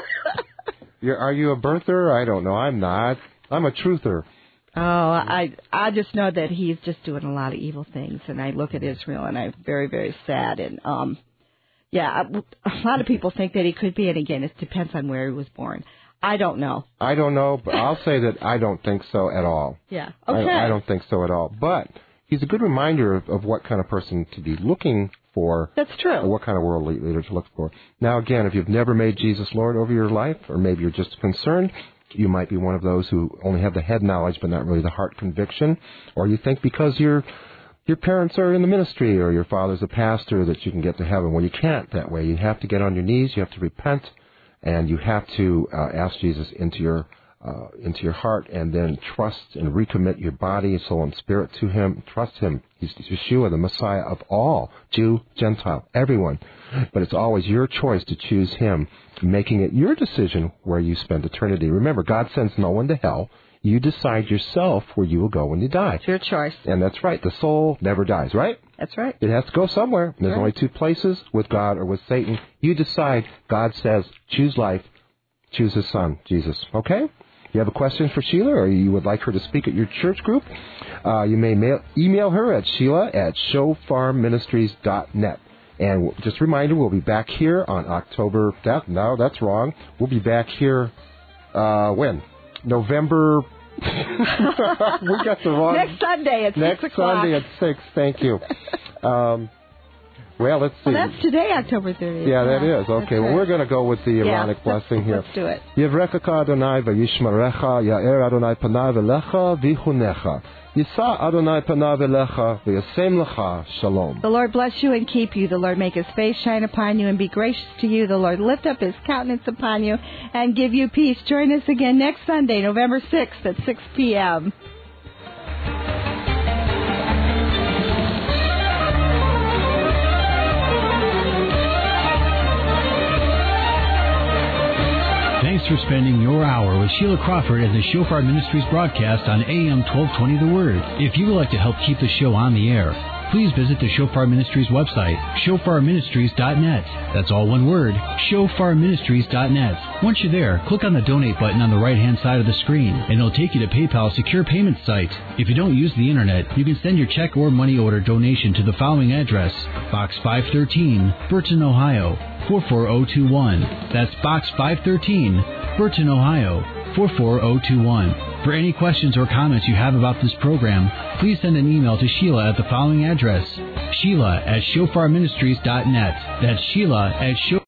You're, are you a birther? I don't know. I'm not. I'm a truther. Oh, I I just know that he's just doing a lot of evil things, and I look at Israel and I'm very, very sad. And um, yeah, a lot of people think that he could be, and again, it depends on where he was born. I don't know. I don't know, but I'll say that I don't think so at all. Yeah. Okay. I, I don't think so at all. But he's a good reminder of, of what kind of person to be looking for. That's true. Or what kind of world leader to look for. Now, again, if you've never made Jesus Lord over your life, or maybe you're just concerned, you might be one of those who only have the head knowledge but not really the heart conviction. Or you think because your your parents are in the ministry or your father's a pastor that you can get to heaven. Well, you can't that way. You have to get on your knees. You have to repent. And you have to uh, ask Jesus into your uh, into your heart, and then trust and recommit your body, soul, and spirit to Him. Trust Him. He's Yeshua, the Messiah of all, Jew, Gentile, everyone. But it's always your choice to choose Him, making it your decision where you spend eternity. Remember, God sends no one to hell. You decide yourself where you will go when you die. It's your choice. And that's right. The soul never dies, right? That's right. It has to go somewhere. There's Right. only two places, with God or with Satan. You decide. God says, choose life. Choose His Son, Jesus. Okay? You have a question for Sheila, or you would like her to speak at your church group, uh, you may mail, email her at Sheila at showfarm ministries dot net. And just a reminder, we'll be back here on October... That, no, that's wrong. We'll be back here... Uh, when? November... we got the wrong... Next Sunday at Next six o'clock. Sunday at six. Thank you. Um, well, let's see. Well, that's today, October thirtieth. Yeah, that is. Okay, That's well, right. we're going to go with the Yeah, Aaronic let's- blessing here. Let's do it. Yevrechecha Adonai v'yishmerecha, Ya'er Adonai panav elecha v'chunecha. Yisa Adonai panav elecha v'yasem lecha shalom. The Lord bless you and keep you. The Lord make His face shine upon you and be gracious to you. The Lord lift up His countenance upon you and give you peace. Join us again next Sunday, November sixth at six p.m. Thanks for spending your hour with Sheila Crawford and the Shofar Ministries broadcast on A M twelve twenty The Word. If you would like to help keep the show on the air, please visit the Shofar Ministries website, shofar ministries dot net. That's all one word, shofar ministries dot net. Once you're there, click on the donate button on the right-hand side of the screen, and it'll take you to PayPal's secure payment site. If you don't use the internet, you can send your check or money order donation to the following address: Box five thirteen, Burton, Ohio, four four zero two one. That's Box five thirteen, Burton, Ohio, four four zero two one. For any questions or comments you have about this program, please send an email to Sheila at the following address: Sheila at shofar ministries dot net. That's Sheila at shofar